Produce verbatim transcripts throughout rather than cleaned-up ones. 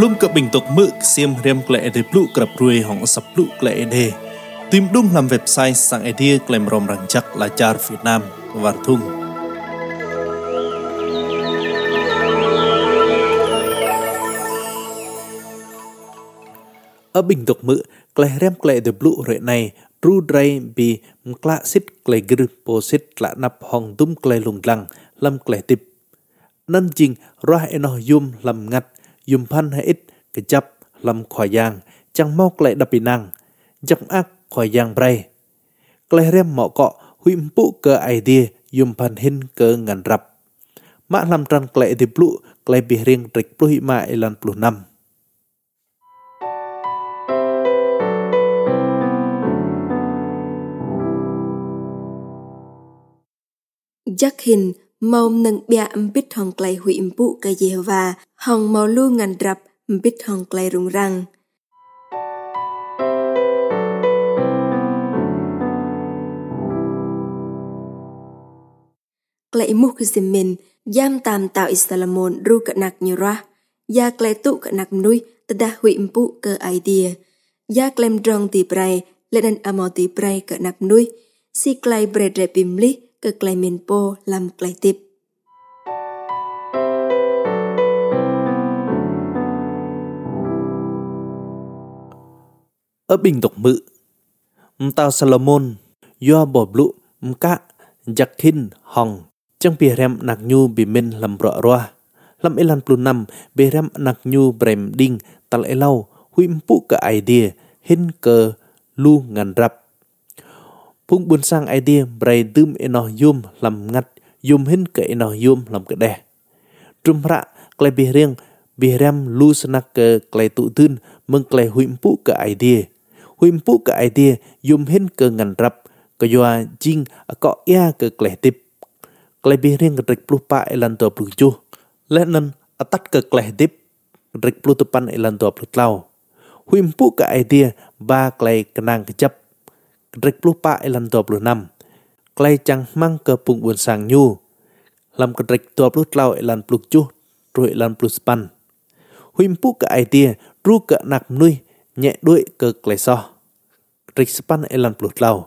Pelum ke bentuk mực xiêm rem kle ede plu kerap ruai hong sap plu kle ede. Tim dung lam website sang ede klem rom rangjak lajar Vietnam wartung. Ở bình tục mực kle rem kle ede plu re này ru dray bi mkla sit kle gr po sit la nap hong tum kle lung lang lam kle tip. Nan jing roh eno yum lam ngat yum pan hay ít cái chấp làm khỏi giang chẳng mau lại đập năng giặc ác khỏi giang bray kle rem mọ cọ huim pu ke idea yum pan hin ke ngan rap mã làm trăn kle di plu kle bi riêng trịch plu ma elan plu năm giặc hin mau nâng bia biết hong kle huim pu ke Jehovah hong mau lu ngan rap biết hong kle rung rang. Kle muk zimin yam tam tao Islamon ru ka nak nyura ya kle tu ka nak nui tada hui mpu ke idea ya klem drong ti prai leden amo ti prai ka nak nui si klai bredre pimli ke klai min po lam klai tip. Ở bình tục mự Mtao Salomon Yo bỏ blu Mka Jakhin Hong Chẳng bì rem nạc nhu bì min làm rõ roa Lâm elan plu năm bì rem nạc nhu brem ding tal elau hui mpu ke idea hin ke lu ngan rap Phung buôn sang idea bray dum eno yum làm ngat yum hin ke eno yum làm ke đeh Trum ra klai bì riêng bì rem lu sanak ke klai tu tun meng klai hui mpu ke idea Hui mpu ke idea yum hin ke ngan rap ke yoa jing ko ya ke kleh tip kleh bi riêng ke trek plu pa elan to plu chu lenan atat ke kleh tip trek plu tupan elan to plu tlau hui mpu ke idea ba kleh kenang ke jap trek plu pa elan to plu năm kleh chang mang ke pung buôn sang nyu lam ke trek to plu tlau elan plu chu ru elan plu span hui mpu ke idea ru ke nak nui nhẹ đuôi ke kleh so trek span elan plu tlau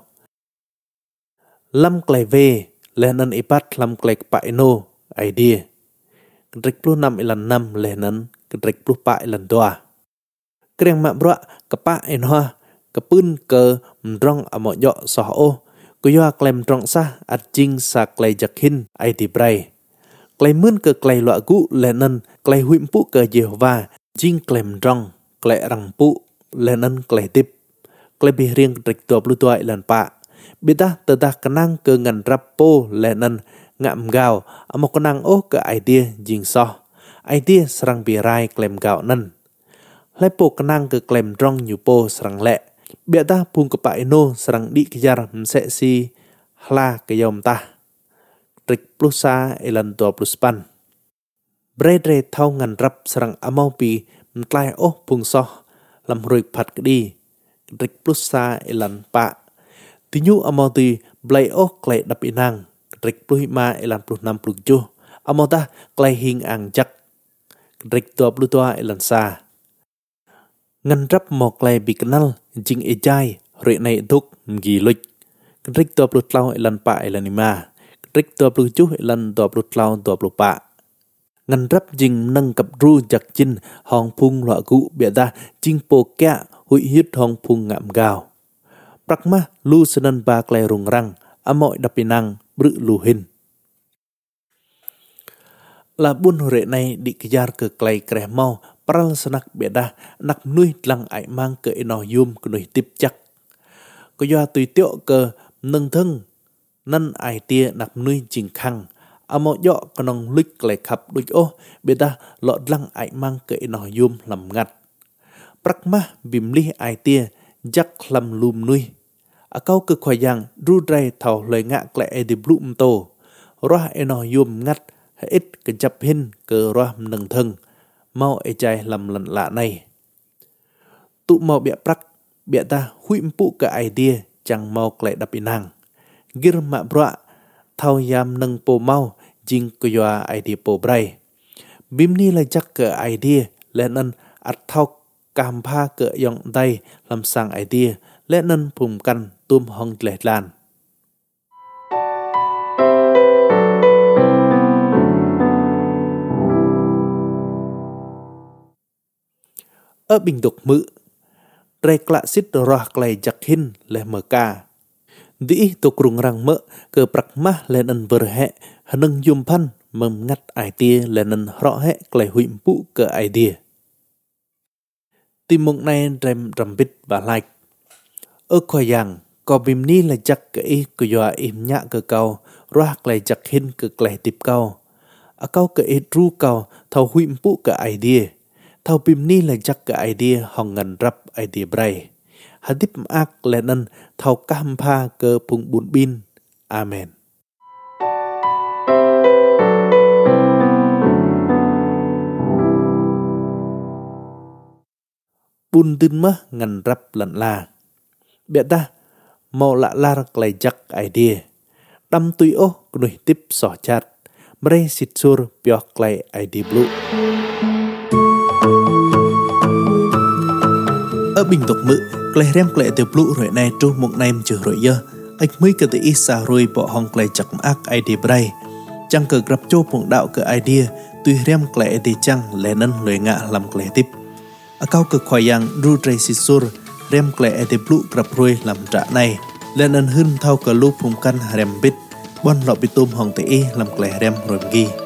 Lam klai ve lenan ipat lam klai pa eno idea kedrek puluh enam ilan enam lenan kedrek puluh pa ilan doa kreng mak bra kepa enoa kepun ke mdrong amo yo soh o kuyo klem drong sa at jing sa klai jakhin idea brai klai mun ke klai lo gu lenan klai huim pu ke Jehovah jing klem drong klai rang pu lenan klai tip klai bi riêng kedrek dua puluh dua ilan pa Bita tedah kenang ke ngan rapo lenan ngam gao amo kenang oh ke idea jing soh idea serang birai klem gao nan lepo kenang ke klem drong nyupo serang le bita pung ke pa eno serang di kejar mse si hla ke yom tah trik plusa elan dua puluh span bredre thau ngan rap serang amau pi mtlai oh pung soh lam ruik phat ke di trik plusa elan pa Tinyu amau ti blai oh klai dap inang Kedrek puluh lima elan puluh enam puluh tujuh amau tah klai hing ang jak Kedrek dua puluh dua elan sa Ngan rap mau klai bi kenal jing ejai Rek naik duk mgi luj Kedrek dua puluh tlau elan pa elan lima Kedrek dua puluh tujuh elan dua puluh tlau dua puluh pa Ngan rap jing nang kap ru jak jin hong pung lo gu biada jing po kya hui hit hong pung ngam gao Prakma lu senan ba klai rung rang amoy dapinang bru luhin. La bun hore này dikejar ke klai kreh mau pral senak beda nak nuih lang ai mang ke eno yum ke nuih tip chak. Ko yo tui tio ke nâng thân nan ai tia nak nuih jing khang amo yo kanong lik klai khap duj oh beda lo lang ai mang ke eno yum lam ngat. Prakma bimli ai tia jak lam lum nuih akau ke khoyang ru drai thau loi ngạ klai e di blum to roh eno yum ngat ít ke jap hin ke roh nâng thân mau e chai lam lan la này tu mau bia prak bia ta hui mpu ke idea chang mau klai dap inang gir ma bra thau yam nâng po mau jing ko yo idea po brai bim ni la jak ke idea lenan อัดเท่ากามผ้าเกะยองได้ลำสั่งไอเดียและนั่นภูมิกันตุ้มห้องแหลลานเออบิงดกมือไรกละสิทธิ์รอไกลจักหินและเมกาดีตัวกรุงรังเมะเกิดปรักมาและนันเบอร์แหะหนึ่งยุมพันมึมงัดไอเดียและนันเราะแหะไกลหุ่มปุเกิดไอเดียติมงในเรมรำบิดบาไลค์เออขอยังก็บิมนี้ละจักเกอีก็ยาอิมยะเกเการักไกลจักหินเกไกลติบเกาอาเกาเกอีรู้เกาเท่าหุ่มปุเกิดไอเดียเท่าบิมนี้ละจักเกไอเดียห้องเงินรับไอเดียไบรฮัดิบอักและนั้นเท่ากำพาเกอพุงบุญบินอาเมนบุญดินมะเงินรับหลันลาเบียดาเมาละลาไกลจักไอเดียดำตุยโอกนุยติบสอจัดไม่ได้สิทธิ์สูรเปียกไกลไอเดียบลูเออบิงตกมือไกลเรียมไกลเตียบลูรวยในจูหมกในมจือรวยเยอะไอ้มือก็จะอิสารวยบ่ห้องไกลจักอักไอเดียไบรจังเกิดกรับโจผงดาวเกิดไอเดียตุยเรียมไกลไอเดียจังและนั้นเลยงะลำไกลติบอาเก้าเกิดควายังรูไตรสิสูรเรียมไกลไอเดียบลูกรับรวยลำจะในและนั้นหึ่นเท่ากับลูกภูมิกันเรียมบิดบอนหลอกไปตุ้มห้องเตะลำไกลเรียมรวยกี